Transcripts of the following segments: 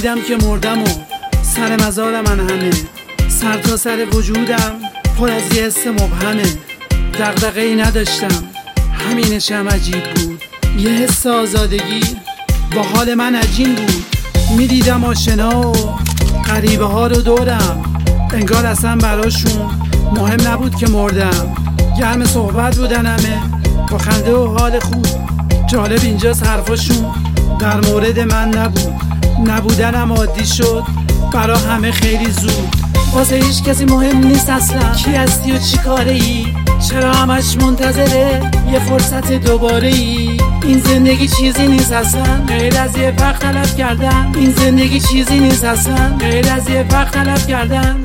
میدیدم که مردم و سر مزار من همه، سر تا سر وجودم پر از یه حس مبهمه. دغدغه‌ای نداشتم، همینشم عجیب بود، یه حس آزادگی با حال من عجین بود. میدیدم آشنا و غریبه ها رو دورم، انگار اصلا براشون مهم نبود که مردم. گرم صحبت بودن همه با خنده و حال خوب. جالب اینجاست حرفاشون در مورد من نبود، نبودنم عادی شد برا همه خیلی زود. واسه هیچ کسی مهم نیست اصلا کی هستی و چی کاره ای، چرا همش منتظره یه فرصت دوباره ای. این زندگی چیزی نیست اصلا غیر از یه وقت تلف کردن، این زندگی چیزی نیست اصلا غیر از یه وقت تلف کردن.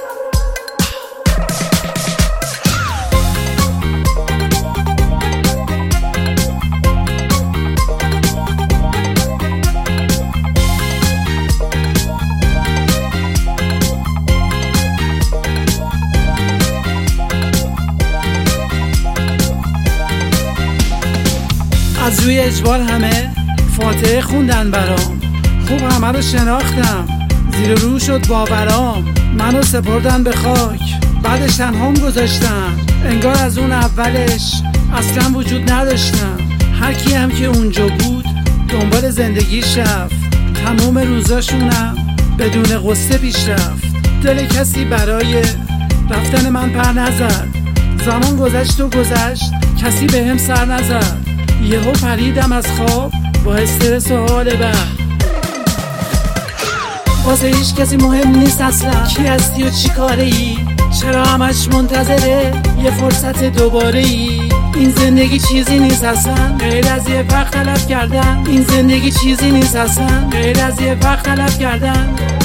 از روی اجبار همه فاتحه خوندن برام، خوب همه رو شناختم، زیر رو شد باورام. منو سپردن به خاک، بعدش تنهام گذاشتن، انگار از اون اولش اصلا وجود نداشتم. هر کی هم که اونجا بود دنبال زندگیش رفت، تموم روزاشونم بدون قصه پیش رفت. دل کسی برای رفتن من پر نزد، زمان گذشت و گذشت کسی به هم سر نزد. یهو پریدم از خواب با استرس و حال بد. واسه هیچ کسی مهم نیست اصلا کی هستی و چی کاره ای، چرا همش منتظره یه فرصت دوباره ای. این زندگی چیزی نیست اصلا غیر از یه وقت تلف کردن، این زندگی چیزی نیست اصلا غیر از یه وقت تلف کردن.